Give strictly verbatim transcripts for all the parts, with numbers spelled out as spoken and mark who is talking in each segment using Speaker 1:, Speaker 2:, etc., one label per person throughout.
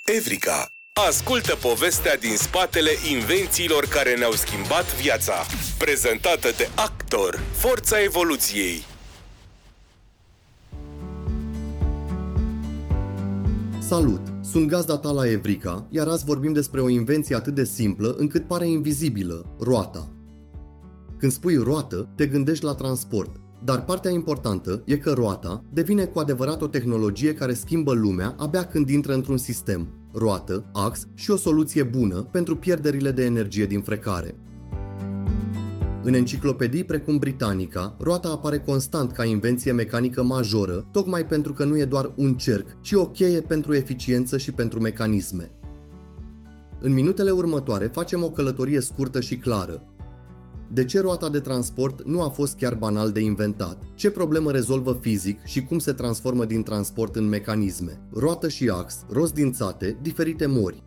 Speaker 1: Evrica. Ascultă povestea din spatele invențiilor care ne-au schimbat viața. Prezentată de Actor, forța evoluției.
Speaker 2: Salut! Sunt gazda ta la Evrica, iar azi vorbim despre o invenție atât de simplă încât pare invizibilă, roata. Când spui roată, te gândești la transport, dar partea importantă e că roata devine cu adevărat o tehnologie care schimbă lumea abia când intră într-un sistem, roată, ax și o soluție bună pentru pierderile de energie din frecare. În enciclopedii precum Britannica, roata apare constant ca invenție mecanică majoră, tocmai pentru că nu e doar un cerc, ci o cheie pentru eficiență și pentru mecanisme. În minutele următoare facem o călătorie scurtă și clară. De ce roata de transport nu a fost chiar banal de inventat? Ce problemă rezolvă fizic și cum se transformă din transport în mecanisme? Roată și ax, rozdințate, diferite mori.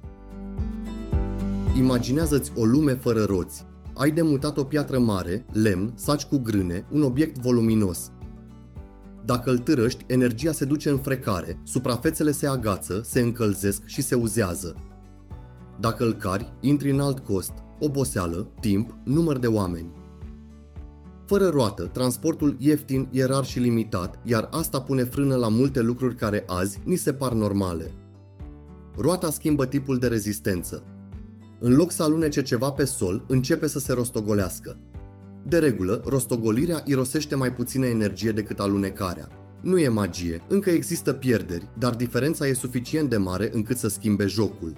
Speaker 2: Imaginează-ți o lume fără roți. Ai de mutat o piatră mare, lemn, saci cu grâne, un obiect voluminos. Dacă îl târăști, energia se duce în frecare, suprafețele se agață, se încălzesc și se uzează. Dacă îl cari, intri în alt cost, oboseală, timp, număr de oameni. Fără roată, transportul ieftin e rar și limitat, iar asta pune frână la multe lucruri care azi ni se par normale. Roata schimbă tipul de rezistență. În loc să alunece ceva pe sol, începe să se rostogolească. De regulă, rostogolirea irosește mai puțină energie decât alunecarea. Nu e magie, încă există pierderi, dar diferența e suficient de mare încât să schimbe jocul.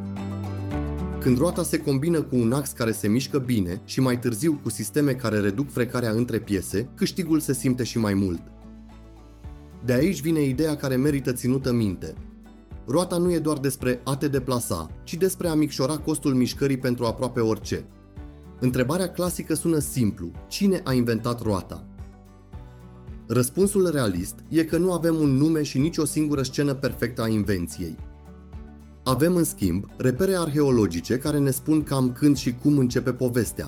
Speaker 2: Când roata se combină cu un ax care se mișcă bine și mai târziu cu sisteme care reduc frecarea între piese, câștigul se simte și mai mult. De aici vine ideea care merită ținută minte. Roata nu e doar despre a te deplasa, ci despre a micșora costul mișcării pentru aproape orice. Întrebarea clasică sună simplu: cine a inventat roata? Răspunsul realist e că nu avem un nume și nici o singură scenă perfectă a invenției. Avem, în schimb, repere arheologice care ne spun cam când și cum începe povestea.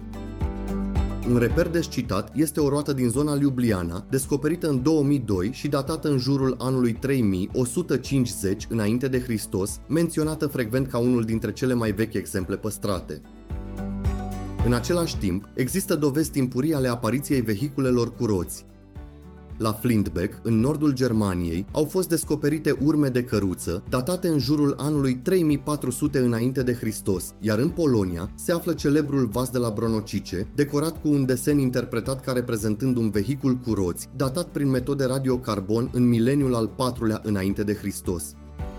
Speaker 2: Un reper des citat este o roată din zona Ljubljana, descoperită în două mii doi și datată în jurul anului trei mii o sută cincizeci înainte de Hristos, menționată frecvent ca unul dintre cele mai vechi exemple păstrate. În același timp, există dovezi timpurii ale apariției vehiculelor cu roți. La Flintbeck, în nordul Germaniei, au fost descoperite urme de căruță, datate în jurul anului trei mii patru sute înainte de Hristos, iar în Polonia se află celebrul vas de la Bronocice, decorat cu un desen interpretat ca reprezentând un vehicul cu roți, datat prin metode radiocarbon în mileniul al patrulea înainte de Hristos.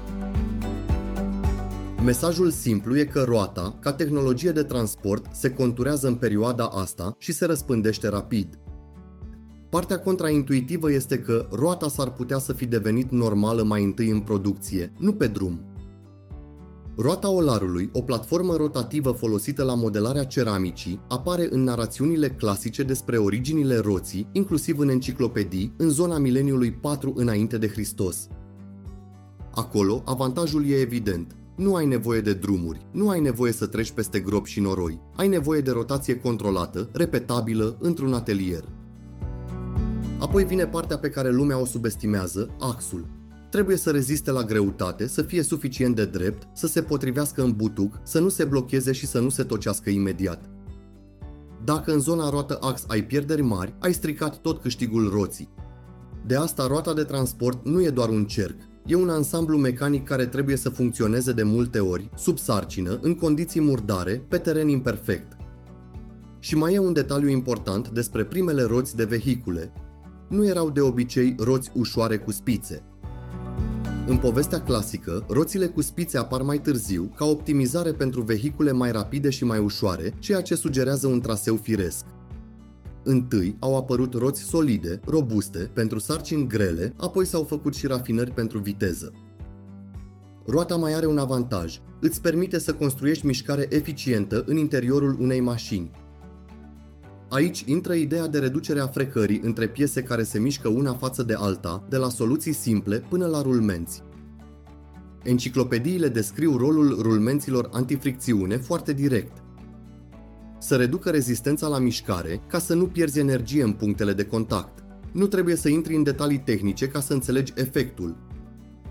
Speaker 2: Mesajul simplu e că roata, ca tehnologie de transport, se conturează în perioada asta și se răspândește rapid. Partea contraintuitivă este că roata s-ar putea să fi devenit normală mai întâi în producție, nu pe drum. Roata olarului, o platformă rotativă folosită la modelarea ceramicii, apare în narațiunile clasice despre originile roții, inclusiv în enciclopedii, în zona mileniului patru înainte de Hristos. Acolo, avantajul e evident. Nu ai nevoie de drumuri, nu ai nevoie să treci peste gropi și noroi, ai nevoie de rotație controlată, repetabilă, într-un atelier. Apoi vine partea pe care lumea o subestimează, axul. Trebuie să reziste la greutate, să fie suficient de drept, să se potrivească în butuc, să nu se blocheze și să nu se tocească imediat. Dacă în zona roată-ax ai pierderi mari, ai stricat tot câștigul roții. De asta roata de transport nu e doar un cerc, e un ansamblu mecanic care trebuie să funcționeze de multe ori, sub sarcină, în condiții murdare, pe teren imperfect. Și mai e un detaliu important despre primele roți de vehicule. Nu erau de obicei roți ușoare cu spițe. În povestea clasică, roțile cu spițe apar mai târziu, ca optimizare pentru vehicule mai rapide și mai ușoare, ceea ce sugerează un traseu firesc. Întâi au apărut roți solide, robuste, pentru sarcini grele, apoi s-au făcut și rafinări pentru viteză. Roata mai are un avantaj: îți permite să construiești mișcare eficientă în interiorul unei mașini. Aici intră ideea de reducere a frecării între piese care se mișcă una față de alta, de la soluții simple până la rulmenți. Enciclopediile descriu rolul rulmenților antifricțiune foarte direct. Să reducă rezistența la mișcare ca să nu pierzi energie în punctele de contact. Nu trebuie să intri în detalii tehnice ca să înțelegi efectul.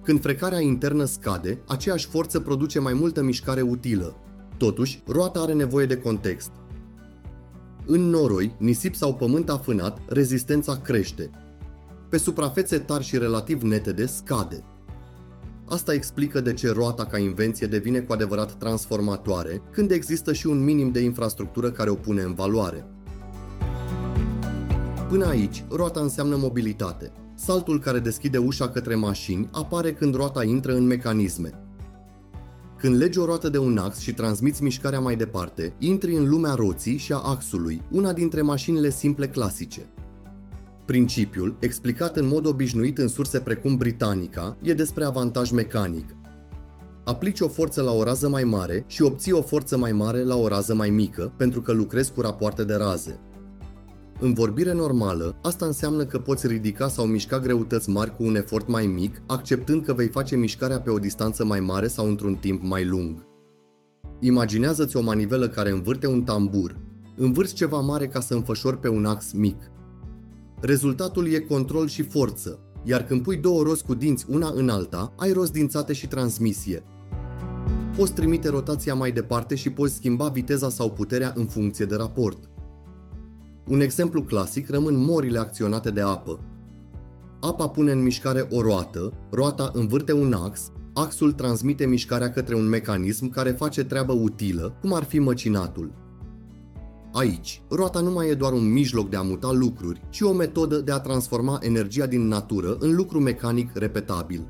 Speaker 2: Când frecarea internă scade, aceeași forță produce mai multă mișcare utilă. Totuși, roata are nevoie de context. În noroi, nisip sau pământ afânat, rezistența crește. Pe suprafețe tari și relativ netede, scade. Asta explică de ce roata ca invenție devine cu adevărat transformatoare, când există și un minim de infrastructură care o pune în valoare. Până aici, roata înseamnă mobilitate. Saltul care deschide ușa către mașini apare când roata intră în mecanisme. Când legi o roată de un ax și transmiți mișcarea mai departe, intri în lumea roții și a axului, una dintre mașinile simple clasice. Principiul, explicat în mod obișnuit în surse precum Britannica, e despre avantaj mecanic. Aplici o forță la o rază mai mare și obții o forță mai mare la o rază mai mică, pentru că lucrezi cu rapoarte de raze. În vorbire normală, asta înseamnă că poți ridica sau mișca greutăți mari cu un efort mai mic, acceptând că vei face mișcarea pe o distanță mai mare sau într-un timp mai lung. Imaginează-ți o manivelă care învârte un tambur. Învârți ceva mare ca să înfășori pe un ax mic. Rezultatul e control și forță, iar când pui două roți cu dinți una în alta, ai roți dințate și transmisie. Poți trimite rotația mai departe și poți schimba viteza sau puterea în funcție de raport. Un exemplu clasic rămân morile acționate de apă. Apa pune în mișcare o roată, roata învârte un ax, axul transmite mișcarea către un mecanism care face treabă utilă, cum ar fi măcinatul. Aici, roata nu mai e doar un mijloc de a muta lucruri, ci o metodă de a transforma energia din natură în lucru mecanic repetabil.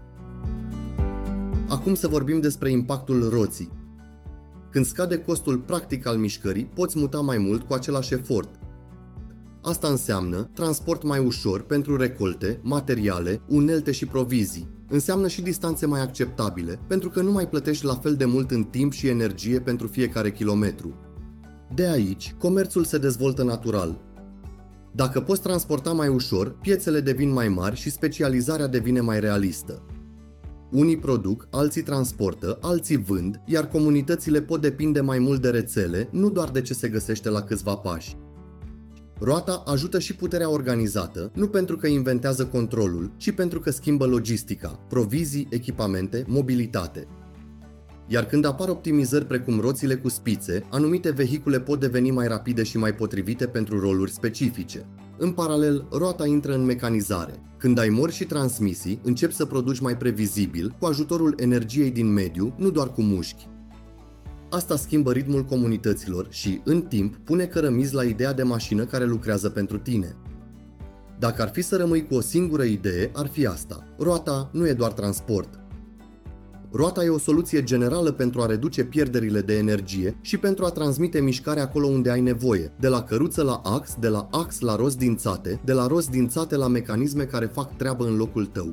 Speaker 2: Acum să vorbim despre impactul roții. Când scade costul practic al mișcării, poți muta mai mult cu același efort. Asta înseamnă transport mai ușor pentru recolte, materiale, unelte și provizii. Înseamnă și distanțe mai acceptabile, pentru că nu mai plătești la fel de mult în timp și energie pentru fiecare kilometru. De aici, comerțul se dezvoltă natural. Dacă poți transporta mai ușor, piețele devin mai mari și specializarea devine mai realistă. Unii produc, alții transportă, alții vând, iar comunitățile pot depinde mai mult de rețele, nu doar de ce se găsește la câțiva pași. Roata ajută și puterea organizată, nu pentru că inventează controlul, ci pentru că schimbă logistica, provizii, echipamente, mobilitate. Iar când apar optimizări precum roțile cu spițe, anumite vehicule pot deveni mai rapide și mai potrivite pentru roluri specifice. În paralel, roata intră în mecanizare. Când ai mori și transmisii, începi să produci mai previzibil, cu ajutorul energiei din mediu, nu doar cu mușchi. Asta schimbă ritmul comunităților și, în timp, pune cărămizi la ideea de mașină care lucrează pentru tine. Dacă ar fi să rămâi cu o singură idee, ar fi asta. Roata nu e doar transport. Roata e o soluție generală pentru a reduce pierderile de energie și pentru a transmite mișcare acolo unde ai nevoie, de la căruță la ax, de la ax la roți dințate, de la roți dințate la mecanisme care fac treabă în locul tău.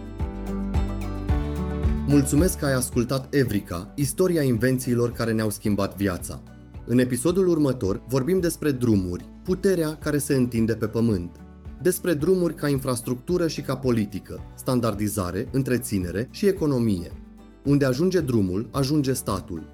Speaker 2: Mulțumesc că ai ascultat Evrica, istoria invențiilor care ne-au schimbat viața. În episodul următor vorbim despre drumuri, puterea care se întinde pe pământ. Despre drumuri ca infrastructură și ca politică, standardizare, întreținere și economie. Unde ajunge drumul, ajunge statul.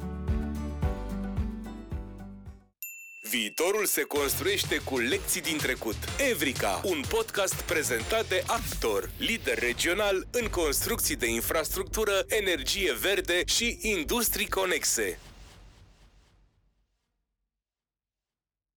Speaker 1: Viitorul se construiește cu lecții din trecut. Evrica, un podcast prezentat de Actor, lider regional în construcții de infrastructură, energie verde și industrii conexe.